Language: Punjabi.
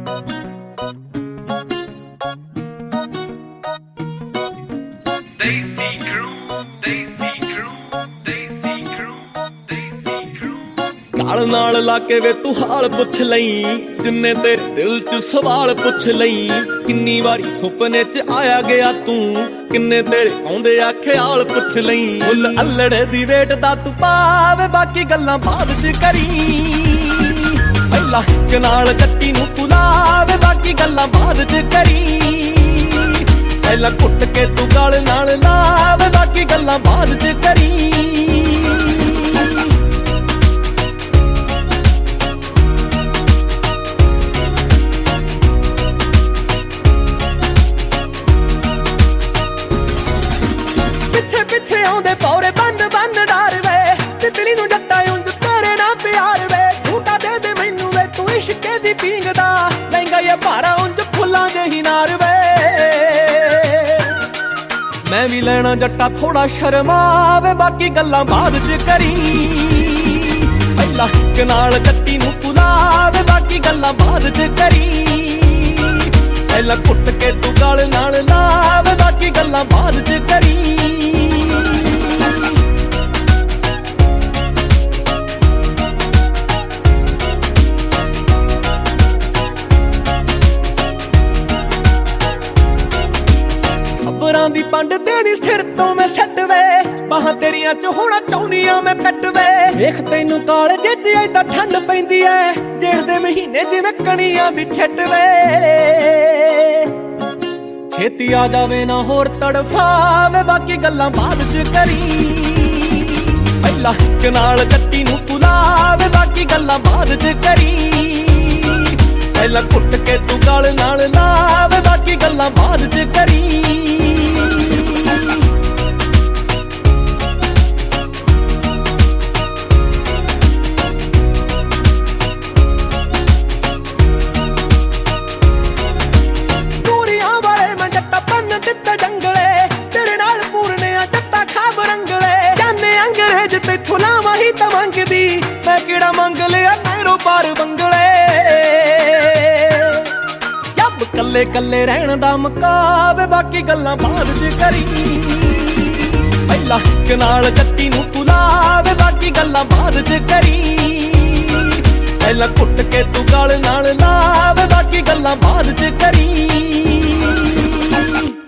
Desi Crew, Desi Crew, Desi Crew, Desi Crew। ਗਾਲ ਨਾਲ ਲਾ ਕੇ ਵੇ ਤੂੰ ਹਾਲ ਪੁੱਛ ਲਈ, ਜਿੰਨੇ ਤੇਰੇ ਦਿਲ 'ਚ ਸਵਾਲ ਪੁੱਛ ਲਈ। ਕਿੰਨੀ ਵਾਰੀ ਸੁਪਨੇ 'ਚ ਆਇਆ ਗਿਆ ਤੂੰ, ਕਿੰਨੇ ਤੇਰੇ ਆਉਂਦੇ ਆ ਖਿਆਲ ਪੁੱਛ ਲਈ। ਮੁੱਲ ਅਲੜੇ ਦੀ ਵੇਟ ਦਾ ਤੂੰ ਪਾਵੇ, ਬਾਕੀ ਗੱਲਾਂ ਬਾਅਦ 'ਚ ਕਰੀ। ਪਹਿਲਾਂ ਇੱਕ ਨਾਲ ਕੱਟੀ ਨੂੰ ਤੂੰ ਲਾਵੇ, ਬਾਕੀ ਗੱਲਾਂ ਬਾਅਦ 'ਚ ਕਰੀ। ਪਹਿਲਾਂ ਕੁੱਟ ਕੇ ਤੂੰ ਗਾਲ ਨਾਲ ਲਾਵੇ, ਬਾਕੀ ਗੱਲਾਂ ਬਾਅਦ 'ਚ ਕਰੀ। ਪਿੱਛੇ ਪਿੱਛੇ ਆਉਂਦੇ ਪੌਰੇ ਬੰਦ ਬੰਦ ਡਰ ਵੇ, ਤਿਤਲੀ ਨੂੰ ਜੱਟਾ ਉਂਝ ਤੇਰੇ ਨਾਲ ਪਿਆਰ ਵੇ। ਝੂਟਾ ਦੇ ਦੇ ਮੈਨੂੰ ਵੇ ਤੂੰ ਇਸ਼ਕੇ ਦੀ ਪੀਂਗ ਦਾ, ਲਹਿੰਗਾ ਇਹ ਭਾਰਾ ਉਂਝ ਫੁੱਲਾਂ ਜਿਹੀ ਨਾਰ ਵੇ। ਮੈਂ ਵੀ ਲੈਣਾ ਜੱਟਾ ਥੋੜਾ ਸ਼ਰਮਾਵੇ, ਬਾਕੀ ਗੱਲਾਂ ਬਾਅਦ 'ਚ ਕਰੀ। ਪਹਿਲਾਂ ਇੱਕ ਨਾਲ ਕੱਟੀ ਨੂੰ ਤੂੰ ਲਾਵੇ, ਬਾਕੀ ਗੱਲਾਂ ਬਾਅਦ 'ਚ ਕਰੀ। ਪਹਿਲਾਂ ਕੁੱਟ ਕੇ ਤੂੰ ਗਾਲ ਨਾਲ ਲਾਵੇ, ਬਾਕੀ ਗੱਲਾਂ ਬਾਅਦ 'ਚ ਕਰੀ। ਸਬਰਾਂ ਦੀ ਪੰਡ ਦੇਣੀ ਸਿਰ ਤੋਂ ਮੈਂ ਸੱਟ ਵੇ, ਬਾਹਾਂ ਤੇਰੀਆਂ 'ਚ ਹੋਣਾ ਚਾਹੁੰਦੀ ਆ ਮੈਂ ਕੱਟ ਵੇ। ਵੇਖ ਤੈਨੂੰ ਕਾਲਜੇ 'ਚ ਏਦਾਂ ਠੰਡ ਪੈਂਦੀ ਐ, ਜੇਠ ਦੇ ਮਹੀਨੇ ਜਿਵੇਂ ਕਣੀਆਂ ਦੀ ਛੱਟ ਵੇ। ਛੇਤੀ ਆ ਜਾਵੇ ਨਾ ਹੋਰ ਤੜਫਾਵੇ, ਬਾਕੀ ਗੱਲਾਂ ਬਾਅਦ 'ਚ ਕਰੀ। ਪਹਿਲਾਂ ਇੱਕ ਨਾਲ ਕੱਟੀ ਨੂੰ ਤੂੰ ਲਾਵੇ, ਬਾਕੀ ਗੱਲਾਂ ਬਾਅਦ 'ਚ ਕਰੀ। ਪਹਿਲਾਂ ਕੁੱਟ ਕੇ ਤੂੰ ਗਾਲ ਨਾਲ ਲਾਵੇ, ਬਾਕੀ ਗੱਲਾਂ ਬਾਅਦ 'ਚ ਕਰੀ। ਤਾਂ ਮੰਗਦੀ ਮੈਂ ਕਿਹੜਾ ਮੰਗ ਲਿਆ ਨਹਿਰੋਂ ਪਾਰ ਬੰਗਲੇ। ਜੱਬ ਕੱਲੇ ਕੱਲੇ ਰਹਿਣ ਦਾ ਮੁਕਾਵੇ, ਬਾਕੀ ਗੱਲਾਂ ਬਾਅਦ 'ਚ ਕਰੀ। ਪਹਿਲਾਂ ਇੱਕ ਨਾਲ ਕੱਟੀ ਨੂੰ ਤੂੰ ਲਾਵੇ, ਬਾਕੀ ਗੱਲਾਂ ਬਾਅਦ 'ਚ ਕਰੀ। ਪਹਿਲਾਂ ਕੁੱਟ ਕੇ ਤੂੰ ਗਾਲ ਨਾਲ ਲਾਵੇ, ਬਾਕੀ ਗੱਲਾਂ ਬਾਅਦ 'ਚ ਕਰੀ।